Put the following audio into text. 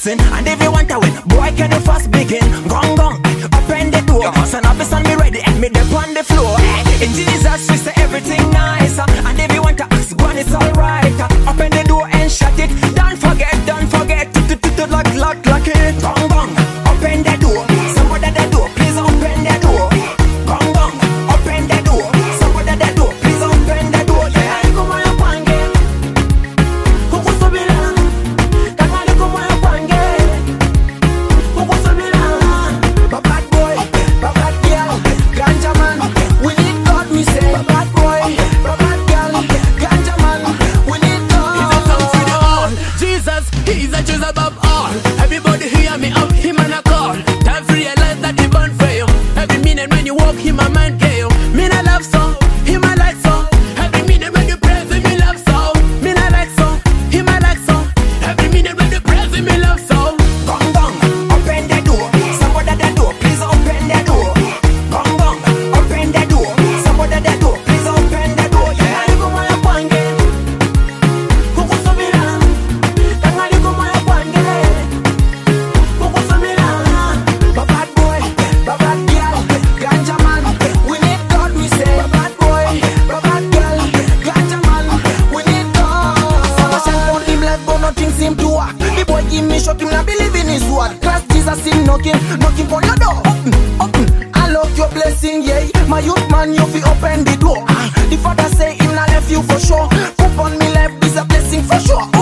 blessing. And if you want to win, boy, can you first begin? Gong gong, open the door. Son of a son, me ready and me dip on the floor. In Jesus, we say everything nice. And if you want to ask, go on, it's alright. Open the door and shut it. Don't forget, lock it. Gong gong, open the door. Somebody the door, please open the door. Gong gong, open the door. Somebody the door, please open the door. Bad boy, bad girl, ganja man, we need God, we say. Bad boy, bad girl, ganja man, we need God. Jesus, he's a choose above all. Everybody hear me up, him and a call. Time to realize that he born for you. Every minute when you walk, him a man care you. Me not love song, him a like song. Every minute when you praise him, me love song. Me not like song, him a like song. Every minute when you praise him, me love song. Gong gong, open the door. Somebody the door, please open the door. Gong gong, open the door. Somebody the door, please open the door. Bad boy, bad girl, ganja man, we need God, we say. Bad boy, bad girl, ganja man, we need God. Salvation found him left, but nothing seem to work. The boy give me shock, him not believe in his word. Christ Jesus him knocking for your door. Open, unlock your blessing, yeah. My youth man, you fi open the door. The father say him not left you for sure. Put on me left is a blessing for sure.